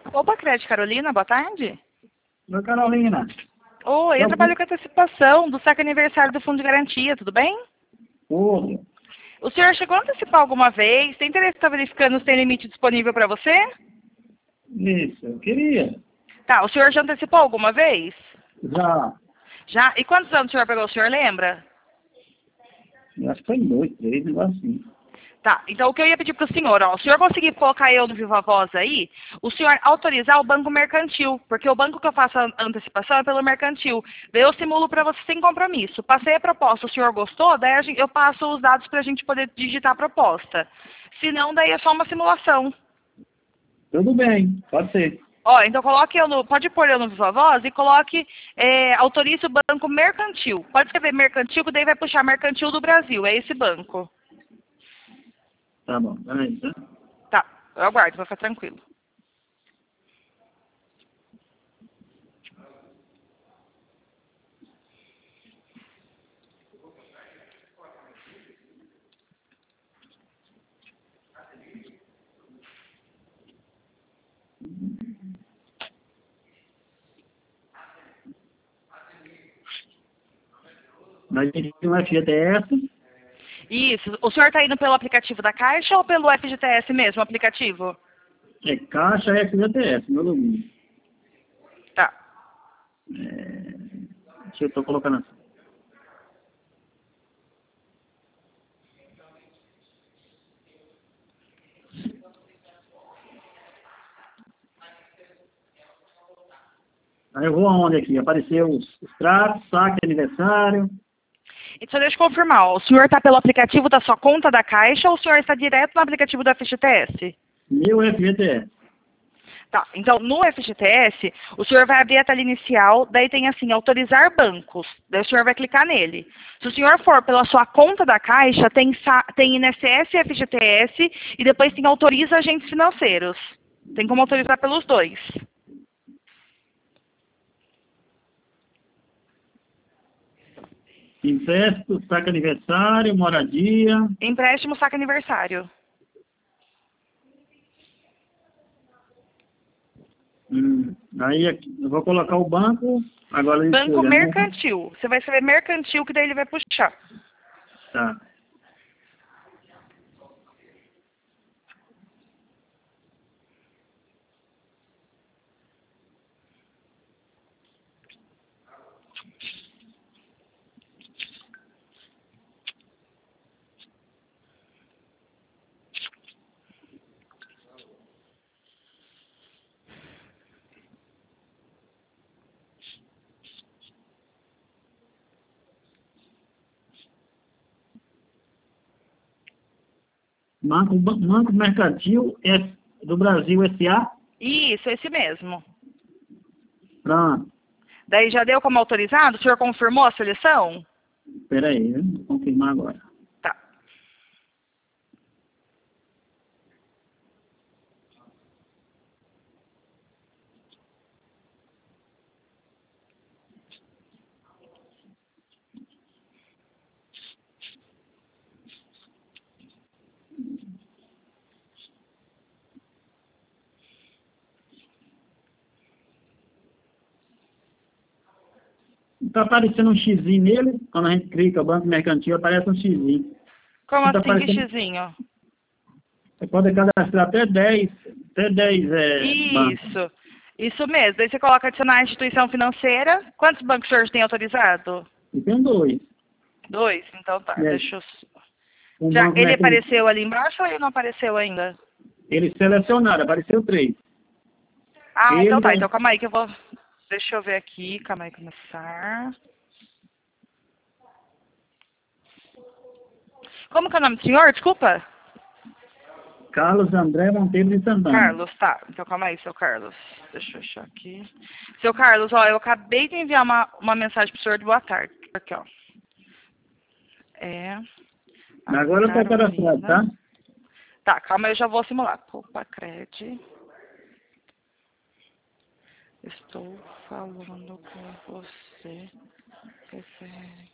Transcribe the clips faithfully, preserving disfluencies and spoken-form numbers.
Opa, Crédito Carolina, boa tarde. Oi, Carolina. Oi, eu Eu trabalho com antecipação do saque aniversário do Fundo de Garantia, tudo bem? Tudo. O senhor chegou a antecipar alguma vez? Tem interesse em estar verificando se tem limite disponível para você? Isso, eu queria. Tá, o senhor já antecipou alguma vez? Já, Já? E quantos anos o senhor pegou, o senhor lembra? eu acho que foi dois, três, negócio assim. Tá, então o que eu ia pedir para o senhor, ó, o senhor conseguir colocar eu no Viva Voz aí, o senhor autorizar o banco mercantil, porque o banco que eu faço a antecipação é pelo mercantil. Daí eu simulo para você sem compromisso. Passei a proposta, o senhor gostou, daí a gente- eu passo os dados para a gente poder digitar a proposta. Se não, daí é só uma simulação. Tudo bem, pode ser. Ó, então coloque eu no, pode pôr eu no Viva Voz e coloque, é, autorize o banco mercantil. Pode escrever mercantil, que daí vai puxar mercantil do Brasil, é esse banco. Tá bom, peraí, tá? Tá, eu aguardo, vai ficar tranquilo. Nós temos um F G T S, Isso. O senhor está indo pelo aplicativo da Caixa ou pelo F G T S mesmo, o aplicativo? é Caixa F G T S, meu domínio. Tá. É, deixa eu tô colocando assim. Aí eu vou aonde aqui? Apareceu os extratos, saque, aniversário. Então deixa eu confirmar. Ó, o senhor está pelo aplicativo da sua conta da Caixa ou o senhor está direto no aplicativo do F G T S? Meu F G T S. Tá. Então no F G T S, o senhor vai abrir a tela inicial, daí tem assim, autorizar bancos. Daí o senhor vai clicar nele. Se o senhor for pela sua conta da Caixa, tem, sa- tem I N S S e F G T S e depois tem autoriza agentes financeiros. Tem como autorizar pelos dois. Imposto, saque aniversário, moradia. Empréstimo saque aniversário. Hum, aí aqui, eu vou colocar o banco, agora eu Banco escolho, né? mercantil. Você vai escrever mercantil, que daí ele vai puxar. Tá. Banco, Banco Mercantil S, do Brasil S A. Isso, esse mesmo. Pronto. Daí já deu como autorizado? O senhor confirmou a seleção? Espera aí, vou confirmar agora. Tá. Está aparecendo um xizinho nele, quando a gente clica Banco Mercantil, aparece um xizinho. Como Está assim, que aparecendo, xizinho? você pode cadastrar até dez, até dez é, bancos. Isso. Isso mesmo. Daí você coloca adicionar instituição financeira. Quantos bancos o senhor tem autorizado? E tem dois. Dois. Então tá, É, deixa eu... um Já, banco ele mercantil, apareceu ali embaixo ou ele não apareceu ainda? eles selecionaram, apareceu três. Ah, então tá. Ele, Então calma aí que eu vou... Deixa eu ver aqui. Calma aí, começar. Como que é o nome do senhor? Desculpa. Carlos André Monteiro de Santana. Carlos, tá. Então calma aí, seu Carlos. Deixa eu achar aqui. Seu Carlos, ó, eu acabei de enviar uma, uma mensagem pro senhor de boa tarde. Aqui, ó. É. A Agora eu estou cadastrado, Carolina. tá? Tá, calma aí, eu já vou simular. Opa, Cred. Estou falando com você. Referente.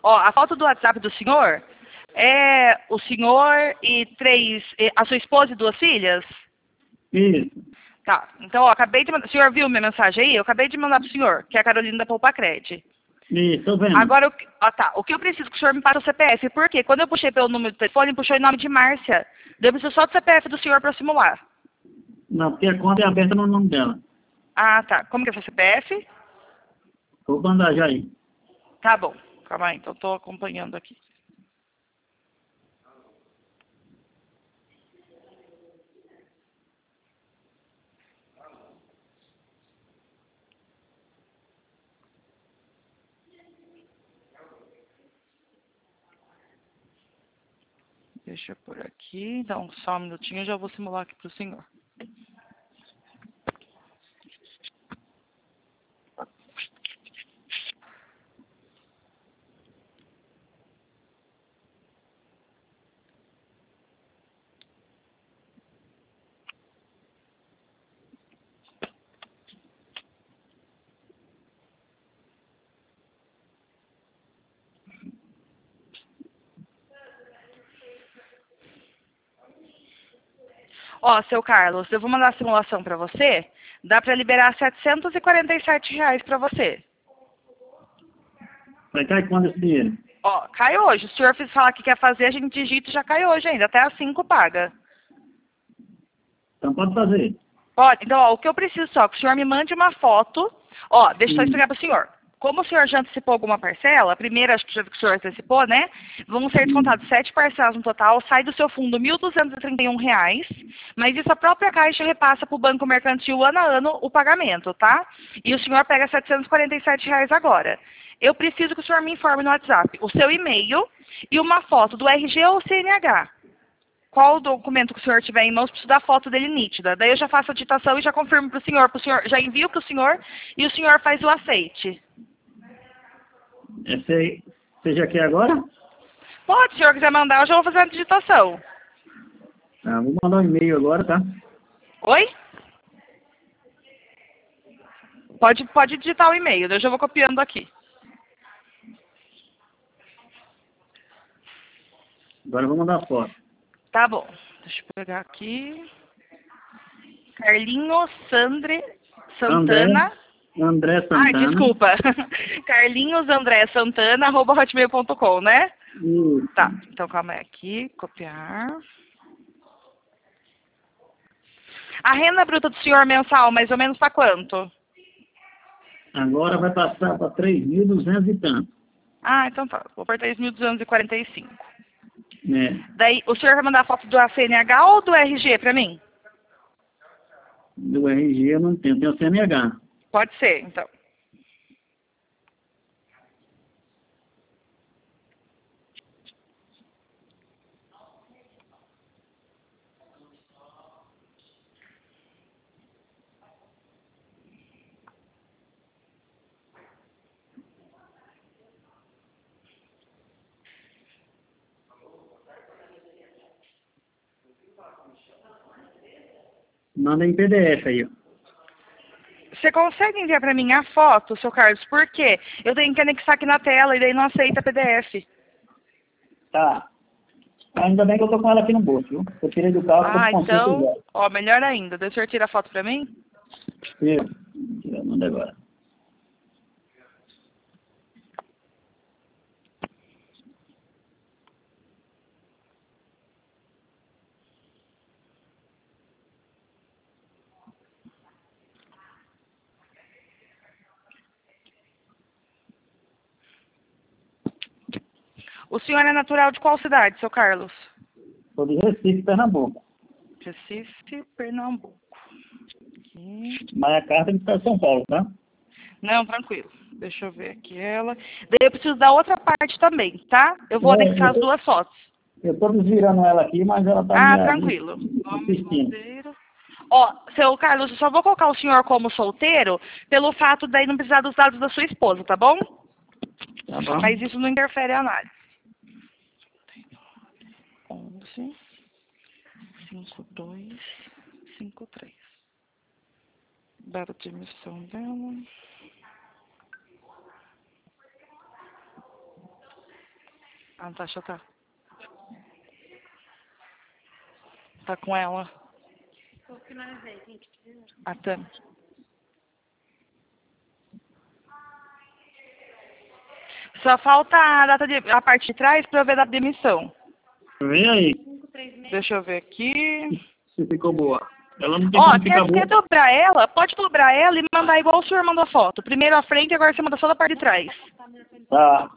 Ó, a foto do WhatsApp do senhor é o senhor e três, e a sua esposa e duas filhas? Isso. Tá, então, ó, acabei de mandar, o senhor viu minha mensagem aí? Eu acabei de mandar pro senhor, que é a Carolina da Poupa Cred. Isso, tô vendo. Agora, o que- ó, tá, o que eu preciso que o senhor me passe o C P F, porque quando eu puxei pelo número do telefone, puxou em nome de Márcia. Eu preciso só do C P F do senhor para simular. Não, porque a conta é aberta no nome dela. Ah, tá, como que é o seu C P F? Vou mandar já aí. Tá bom, calma aí, então tô acompanhando aqui. Deixa eu por aqui, dá um só um minutinho, eu já vou simular aqui pro senhor. Ó, seu Carlos, eu vou mandar a simulação para você. Dá para liberar setecentos e quarenta e sete reais para você. Vai cair quando esse dinheiro? Ó, cai hoje. Se o senhor fizer falar que quer fazer, a gente digita e já cai hoje ainda. Até às cinco paga. Então pode fazer. Pode. Então, ó, o que eu preciso só, que o senhor me mande uma foto. Ó, deixa eu só Hum. explicar para o senhor. Como o senhor já antecipou alguma parcela, a primeira, acho que o senhor antecipou, né? Vão ser descontados sete parcelas no total, sai do seu fundo mil duzentos e trinta e um reais, mas isso a própria Caixa repassa para o Banco Mercantil ano a ano o pagamento, tá? E o senhor pega setecentos e quarenta e sete reais agora. Eu preciso que o senhor me informe no WhatsApp o seu e-mail e uma foto do R G ou C N H. Qual documento que o senhor tiver em mãos, preciso da foto dele nítida. Daí eu já faço a digitação e já confirmo para o senhor, pro senhor, já envio para o senhor e o senhor faz o aceite. Esse aí, você já quer agora? Pode, se o senhor quiser mandar, eu já vou fazer a digitação. Tá, vou mandar um e-mail agora, tá? Oi? Pode, pode digitar o e-mail, eu já vou copiando aqui. Agora eu vou mandar a foto. Tá bom. Deixa eu pegar aqui. Carlinho Sandre Santana. André, André Santana. Ai, desculpa. Carlinhos André Santana, arroba hotmail ponto com, né? Isso. Tá, então calma aí aqui, copiar. A renda bruta do senhor mensal, mais ou menos, tá quanto? Agora vai passar para três mil e duzentos e tanto. Ah, então tá. Vou por três mil duzentos e quarenta e cinco. Né? Daí, o senhor vai mandar a foto do C N H ou do R G pra mim? Do R G eu não tenho, tenho o C N H. Pode ser, então. Manda em P D F aí, ó. Você consegue enviar pra mim a foto, seu Carlos? Por quê? Eu tenho que anexar aqui na tela e daí não aceita P D F. Tá. Ainda bem que eu tô com ela aqui no bolso, viu? Eu tirei do carro, Ah, tô com então, ó, melhor ainda. Deixa o senhor tirar a foto pra mim? Isso. Manda agora. O senhor é natural de qual cidade, seu Carlos? Sou de Recife, Pernambuco. Recife, Pernambuco. Aqui. Mas a carta é de São Paulo, tá? Não, tranquilo. Deixa eu ver aqui ela. Daí eu preciso da outra parte também, tá? Eu vou É, anexar eu as tô- duas fotos. Eu tô desvirando ela aqui, mas ela tá Ah, me tranquilo. assistindo. Ó, seu Carlos, eu só vou colocar o senhor como solteiro pelo fato daí não precisar dos dados da sua esposa, tá bom? Tá bom? Mas isso não interfere a análise. onze, cinquenta e dois, cinquenta e três. Data de emissão dela. Ah, não tá, deixa eu tá. Tá com ela. Ah, tá. Só falta a data de, a parte de trás pra eu ver a data de emissão. Vem aí, Deixa eu ver aqui. se ficou boa. Ela não tem Ó, como ficar quer, boa. quer dobrar ela? Pode dobrar ela e mandar igual o senhor mandou a foto. Primeiro a frente e agora você manda só da parte de trás. Tá.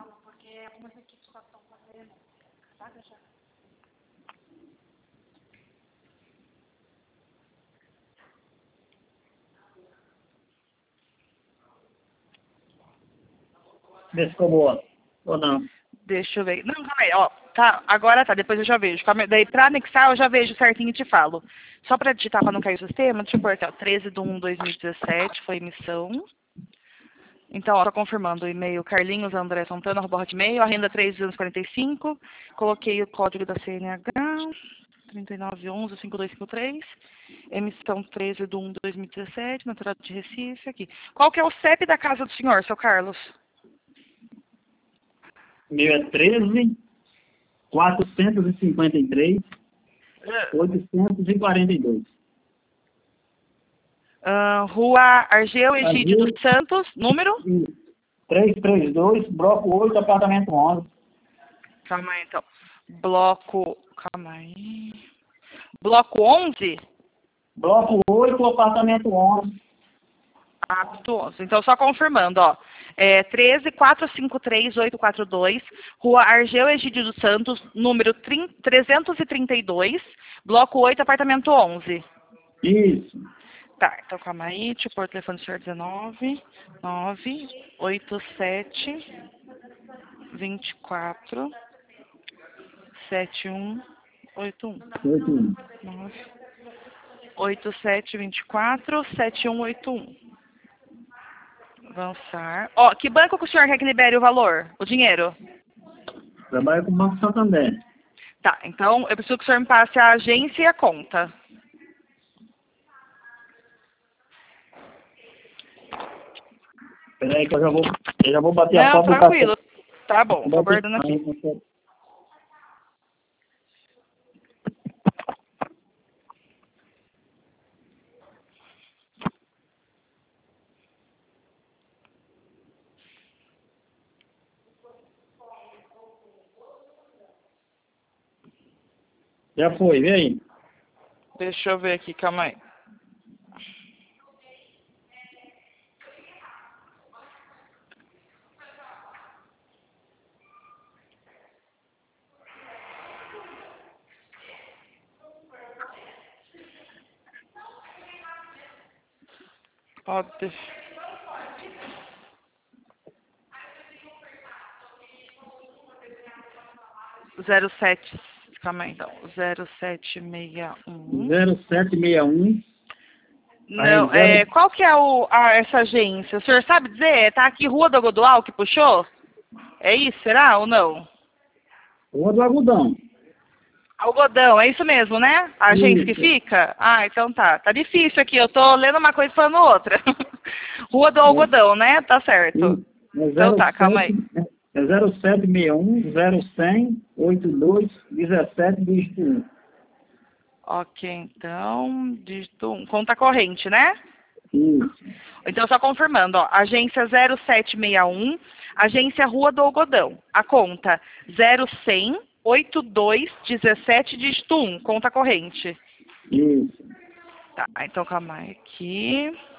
Vê se ficou boa. Ou não. Deixa eu ver. Não, calma aí, ó. Tá, agora tá, depois eu já vejo. Calma aí. Daí pra anexar eu já vejo certinho e te falo. Só pra digitar pra não cair o sistema, deixa eu pôr aqui, ó. treze de um de dois mil e dezessete foi emissão. Então, ó, tô confirmando o e-mail carlinhos andré santana arroba hotmail, a renda três duzentos e quarenta e cinco. Coloquei o código da C N H, trinta e nove onze cinco dois cinco três. Emissão treze de um de dois mil e dezessete, natural de Recife, aqui. Qual que é o C E P da casa do senhor, seu Carlos? Meu é treze, quatrocentos e cinquenta e três, oitocentos e quarenta e dois. Ah, Rua Argeu Egídio Argeu. dos Santos, número? trezentos e trinta e dois, bloco oito, apartamento onze. Calma aí, então. Bloco... Calma aí. Bloco onze? Bloco oito, apartamento onze. Apto onze. Então, só confirmando, ó. É treze, quatrocentos e cinquenta e três, oitocentos e quarenta e dois, Rua Argeu Egídio dos Santos, número trezentos e trinta e dois, bloco oito, apartamento onze. Isso. Tá, então calma aí, deixa eu pôr o telefone do senhor dezenove, nove, oito sete, vinte e quatro, setenta e um, oitenta e um. oito um. nove, oito sete, vinte e quatro, setenta e um, oitenta e um. Avançar. Ó, que banco que o senhor quer que libere o valor? O dinheiro? Trabalho com o Banco Santander. Tá, então eu preciso que o senhor me passe a agência e a conta. Espera aí que eu já vou, eu já vou bater a Não, foto do tranquilo. cartão. Tá bom, tô Vou bater- aguardando aqui. Já foi, vem aí. Deixa eu ver aqui, calma aí. Pode. zero sete, calma aí então. zero sete seis um. zero sete seis um. Não, Aí, zero- é, qual que é o, a, essa agência? O senhor sabe dizer? Tá aqui Rua do Godoal que puxou? É isso, será ou não? Rua do Algodão. Algodão, é isso mesmo, né? A agência que Isso. fica? Ah, então tá. Tá difícil aqui, eu tô lendo uma coisa e falando outra. Rua do Algodão, né? Tá certo. Isso. É Então tá, calma aí. É zero sete seis um, zero cem, oitenta e dois, dezessete, dígito um. Ok, então, dígito um. Conta corrente, né? Isso. Então, só confirmando, ó, agência zero sete seis um, agência Rua do Algodão. A conta zero cem, oitenta e dois, dezessete, dígito um, conta corrente. Isso. Tá, então calma aí aqui.